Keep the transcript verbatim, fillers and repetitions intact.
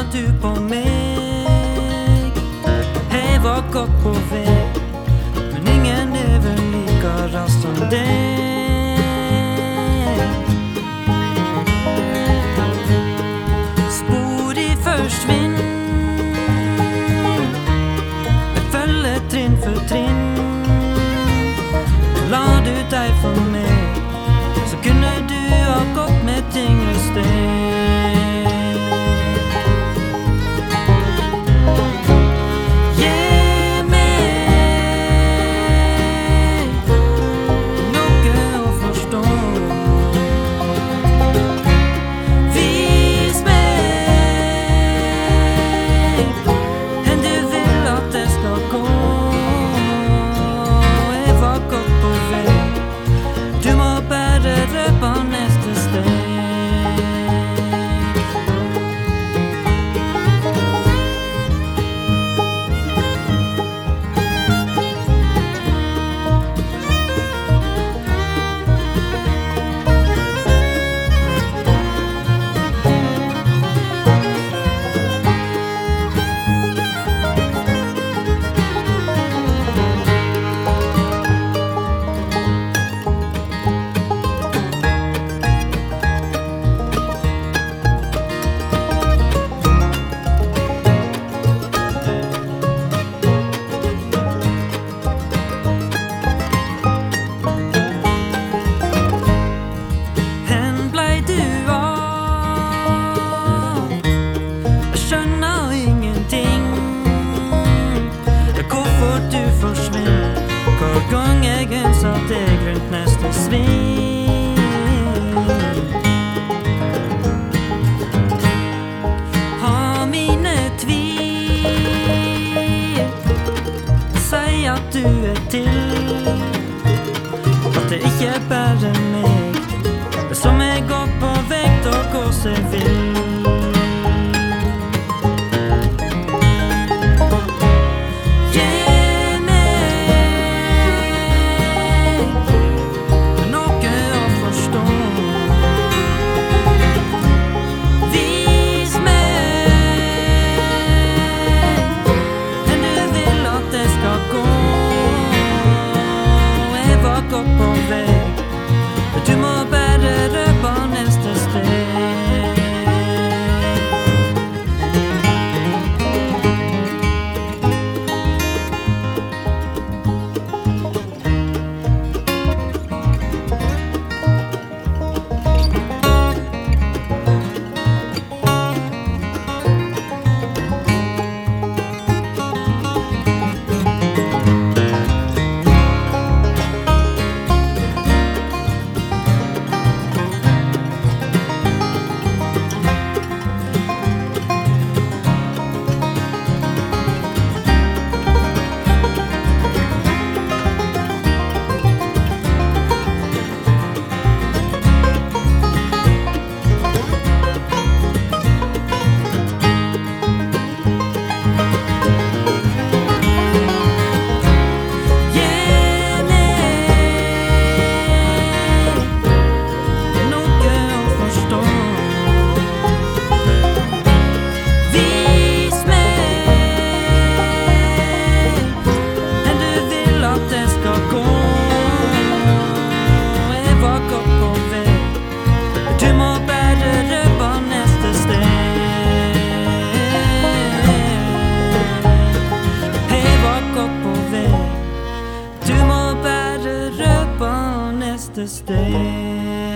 du på meg. Jeg var godt på vei, men ingen lever like raskt som deg. Spor i forsvinn, jeg følger trinn for trinn. La du deg for meg, så kunne du ha gått med tyngre steg. Gang jeg satt deg rundt neste sving. Har mine tvil, si at du er til, at det ikke er bare meg, det som jeg går på vekt og går seg vill. Du må bare røpe neste steg. Neste steg.